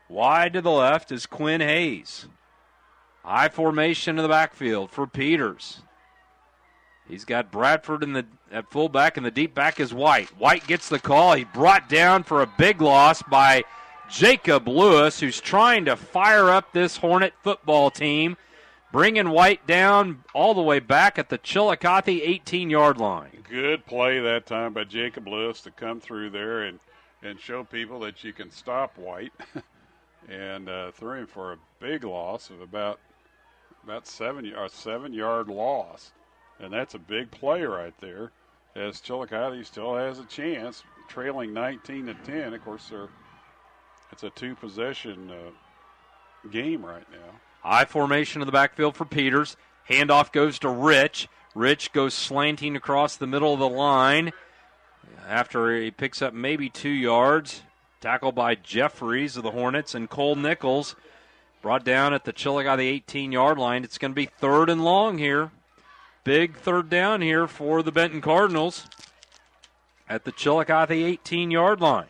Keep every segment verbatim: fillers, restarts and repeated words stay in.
Wide to the left is Quinn Hayes. High formation in the backfield for Peters. He's got Bradford in the at fullback, and the deep back is White. White gets the call. He brought down for a big loss by Jacob Lewis, who's trying to fire up this Hornet football team, bringing White down all the way back at the Chillicothe eighteen-yard line. Good play that time by Jacob Lewis to come through there and, and show people that you can stop White. and uh, threw him for a big loss of about about seven a seven-yard loss. And that's a big play right there, as Chillicothe still has a chance, trailing nineteen to ten. Of course, they're, it's a two-possession uh, game right now. High formation in the backfield for Peters. Handoff goes to Rich. Rich goes slanting across the middle of the line after he picks up maybe two yards. Tackled by Jeffries of the Hornets, and Cole Nichols brought down at the Chillicothe eighteen-yard line. It's going to be third and long here. Big third down here for the Benton Cardinals at the Chillicothe eighteen-yard line.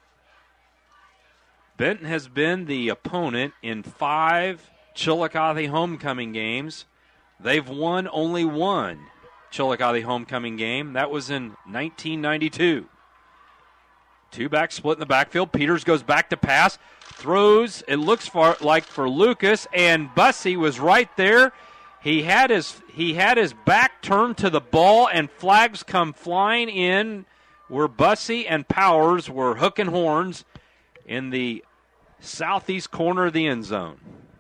Benton has been the opponent in five Chillicothe homecoming games. They've won only one Chillicothe homecoming game. That was in nineteen ninety-two. Two-back split in the backfield. Peters goes back to pass. Throws, it looks for, like for Lucas, and Bussey was right there. He had his he had his back turned to the ball, and flags come flying in where Bussey and Powers were hooking horns in the southeast corner of the end zone.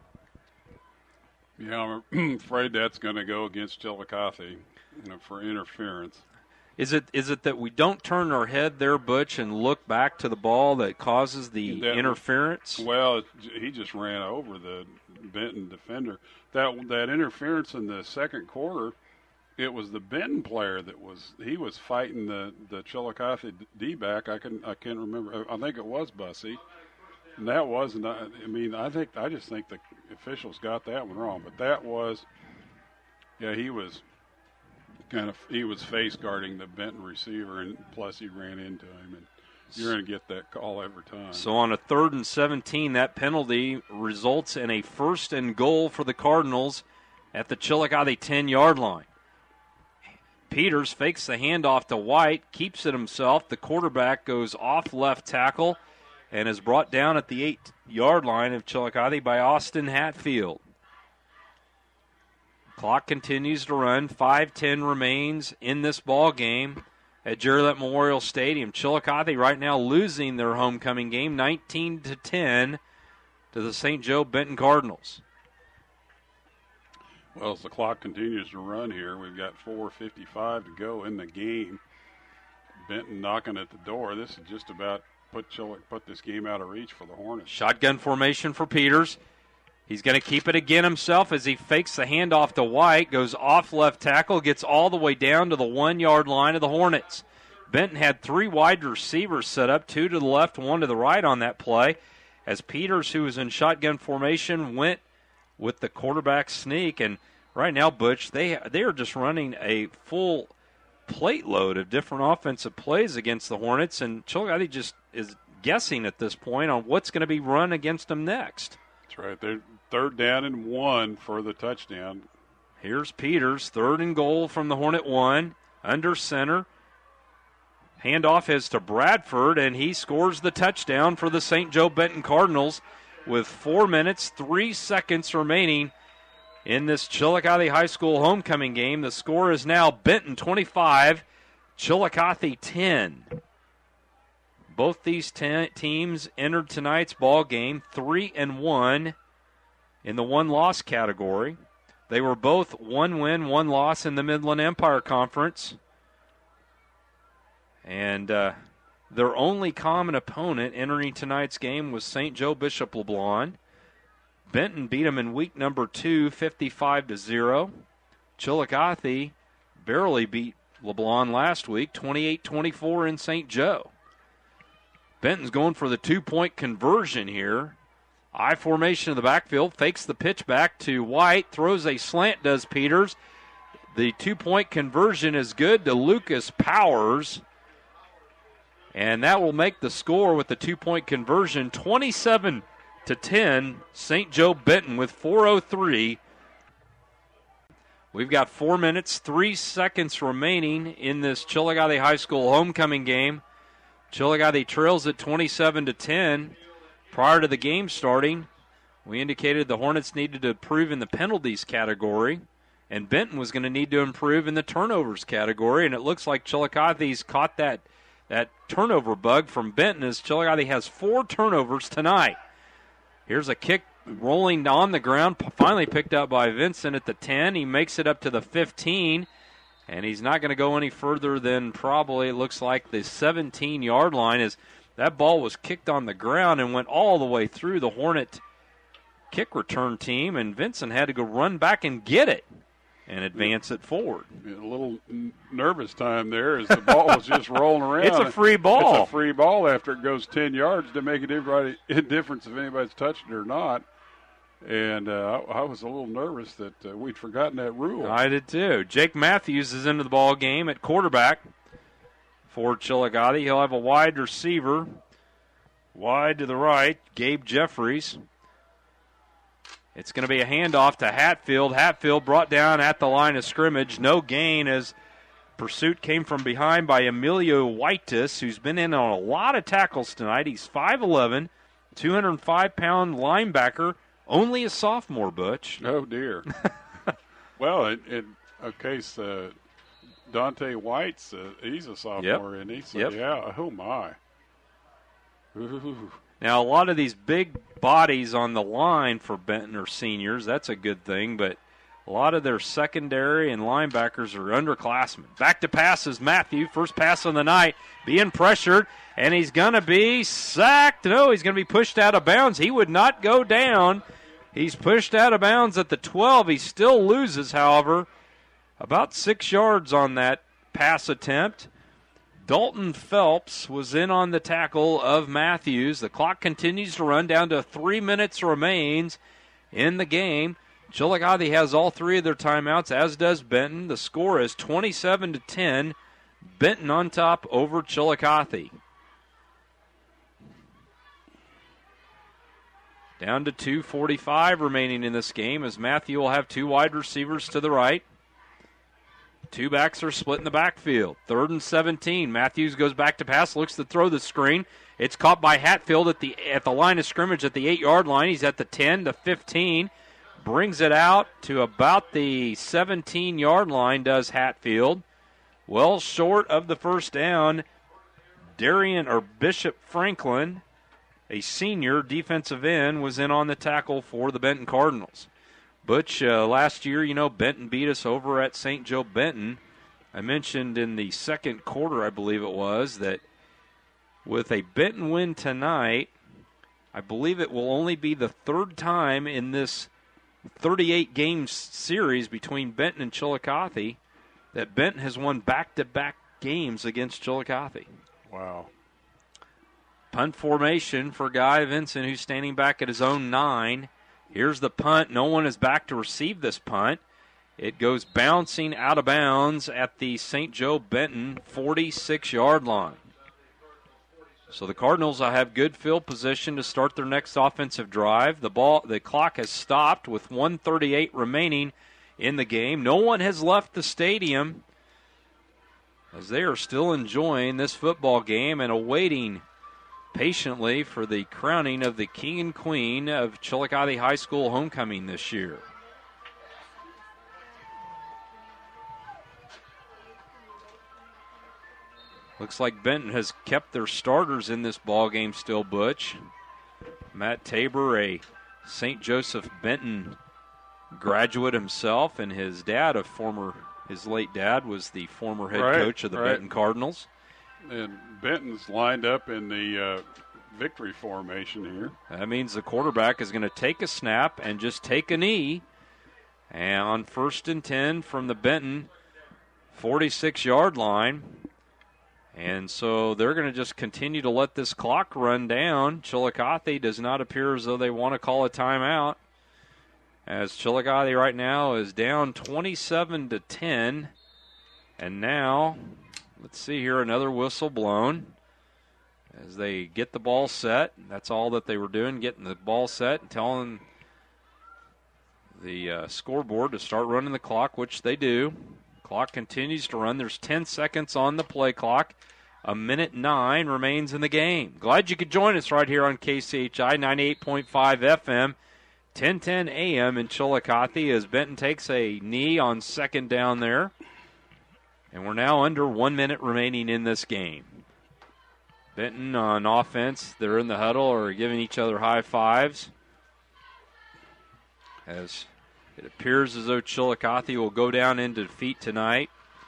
Yeah, I'm afraid that's going to go against Chillicothe, you know, for interference. Is it is it that we don't turn our head there, Butch, and look back to the ball that causes the that, interference? Well, he just ran over the Benton defender. That that interference in the second quarter, it was the Benton player that was he was fighting the, the Chillicothe D-back. I can I can't remember. I think it was Bussey. And that wasn't. I mean, I think I just think the officials got that one wrong. But that was, yeah, he was kind of he was face guarding the Benton receiver, and plus he ran into him. And you're going to get that call every time. So on a third and seventeen, that penalty results in a first and goal for the Cardinals at the Chillicothe ten-yard line. Peters fakes the handoff to White, keeps it himself. The quarterback goes off left tackle and is brought down at the eight-yard line of Chillicothe by Austin Hatfield. Clock continues to run. five ten remains in this ball game at Gillette Memorial Stadium. Chillicothe right now losing their homecoming game nineteen to ten to the Saint Joe Benton Cardinals. Well, as the clock continues to run here, we've got four fifty-five to go in the game. Benton knocking at the door. This is just about put Chill- put this game out of reach for the Hornets. Shotgun formation for Peters. He's going to keep it again himself as he fakes the handoff to White, goes off left tackle, gets all the way down to the one-yard line of the Hornets. Benton had three wide receivers set up, two to the left, one to the right on that play, as Peters, who was in shotgun formation, went with the quarterback sneak. And right now, Butch, they they are just running a full plate load of different offensive plays against the Hornets, and Chillicothe just is guessing at this point on what's going to be run against them next. That's right. They're third down and one for the touchdown. Here's Peters, third and goal from the Hornet one, under center. Handoff is to Bradford, and he scores the touchdown for the Saint Joe Benton Cardinals with four minutes, three seconds remaining in this Chillicothe High School homecoming game. The score is now Benton twenty-five, Chillicothe ten. Both these ten teams entered tonight's ball game three and one in the one-loss category. They were both one win, one loss in the Midland Empire Conference. And uh, their only common opponent entering tonight's game was Saint Joe Bishop LeBlond. Benton beat them in week number two, fifty-five to zero. Chillicothe barely beat LeBlond last week, twenty-eight twenty-four in Saint Joe. Benton's going for the two-point conversion here. I formation in the backfield, fakes the pitch back to White, throws a slant, does Peters. The two-point conversion is good to Lucas Powers. And that will make the score with the two-point conversion twenty-seven to ten. Saint Joe Benton with four oh three. We've got four minutes, three seconds remaining in this Chillicothe High School homecoming game. Chillicothe trails at twenty-seven to ten. Prior to the game starting, we indicated the Hornets needed to improve in the penalties category, and Benton was going to need to improve in the turnovers category, and it looks like Chillicothe's caught that, that turnover bug from Benton as Chillicothe has four turnovers tonight. Here's a kick rolling on the ground, finally picked up by Vincent at the ten. He makes it up to the fifteen, and he's not going to go any further than probably, it looks like, the seventeen-yard line as that ball was kicked on the ground and went all the way through the Hornet kick return team, and Vincent had to go run back and get it and advance it forward. A little nervous time there as the ball was just rolling around. It's a free ball. It's a free ball after it goes ten yards to make a difference if anybody's touched it or not. And uh, I, I was a little nervous that uh, we'd forgotten that rule. I did too. Jake Matthews is into the ball game at quarterback for Chillicothe. He'll have a wide receiver. Wide to the right, Gabe Jeffries. It's going to be a handoff to Hatfield. Hatfield brought down at the line of scrimmage. No gain as pursuit came from behind by Emilio Whitus, who's been in on a lot of tackles tonight. He's five eleven, two hundred five pound linebacker. Only a sophomore, Butch. Oh, dear. Well, in, in a case, uh, Dante White's, uh, he's a sophomore, yep. isn't he? So, yep. yeah, oh, my. Ooh. Now, a lot of these big bodies on the line for Benton are seniors. That's a good thing, but a lot of their secondary and linebackers are underclassmen. Back to passes, Matthew, first pass of the night, being pressured, and he's going to be sacked. No, he's going to be pushed out of bounds. He would not go down. He's pushed out of bounds at the twelve. He still loses, however, about six yards on that pass attempt. Dalton Phelps was in on the tackle of Matthews. The clock continues to run down to three minutes remains in the game. Chillicothe has all three of their timeouts, as does Benton. The score is twenty-seven to ten. Benton on top over Chillicothe. Down to two forty-five remaining in this game as Matthew will have two wide receivers to the right. Two backs are split in the backfield. Third and seventeen. Matthews goes back to pass, looks to throw the screen. It's caught by Hatfield at the at the line of scrimmage at the eight-yard line. He's at the ten, the fifteen. Brings it out to about the seventeen-yard line, does Hatfield. Well short of the first down. Darian or Bishop Franklin, a senior defensive end, was in on the tackle for the Benton Cardinals. Butch, uh, last year, you know, Benton beat us over at Saint Joe Benton. I mentioned in the second quarter, I believe it was, that with a Benton win tonight, I believe it will only be the third time in this thirty-eight game series between Benton and Chillicothe that Benton has won back-to-back games against Chillicothe. Wow. Punt formation for Guy Vincent, who's standing back at his own nine. Here's the punt. No one is back to receive this punt. It goes bouncing out of bounds at the Saint Joe Benton forty-six-yard line. So the Cardinals will have good field position to start their next offensive drive. The ball, the clock has stopped with one thirty-eight remaining in the game. No one has left the stadium as they are still enjoying this football game and awaiting patiently for the crowning of the king and queen of Chillicothe High School homecoming this year. Looks like Benton has kept their starters in this ball game still, Butch. Matt Tabor, a Saint Joseph Benton graduate himself, and his dad, a former, his late dad, was the former head right, coach of the right. Benton Cardinals. And Benton's lined up in the uh, victory formation here. That means the quarterback is going to take a snap and just take a knee. And on first and ten from the Benton forty-six-yard line. And so they're going to just continue to let this clock run down. Chillicothe does not appear as though they want to call a timeout, as Chillicothe right now is down twenty-seven to ten. And now, let's see here, another whistle blown. as they get the ball set. That's all that they were doing, getting the ball set and telling the uh, scoreboard to start running the clock, which they do. Clock continues to run. There's ten seconds on the play clock. A minute nine remains in the game. Glad you could join us right here on K C H I ninety-eight point five F M, ten ten A M in Chillicothe as Benton takes a knee on second down there. And we're now under one minute remaining in this game. Benton on offense, they're in the huddle or giving each other high fives. As it appears as though Chillicothe will go down into defeat tonight.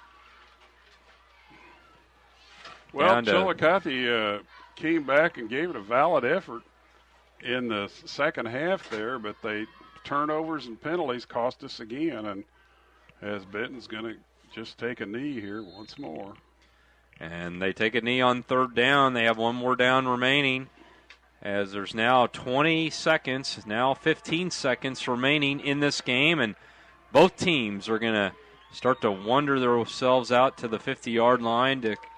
Well, Chillicothe uh, came back and gave it a valid effort in the second half there, but they turnovers and penalties cost us again, and as Benton's going to just take a knee here once more. And they take a knee on third down. They have one more down remaining as there's now twenty seconds, now fifteen seconds remaining in this game, and both teams are going to start to wander themselves out to the fifty-yard line to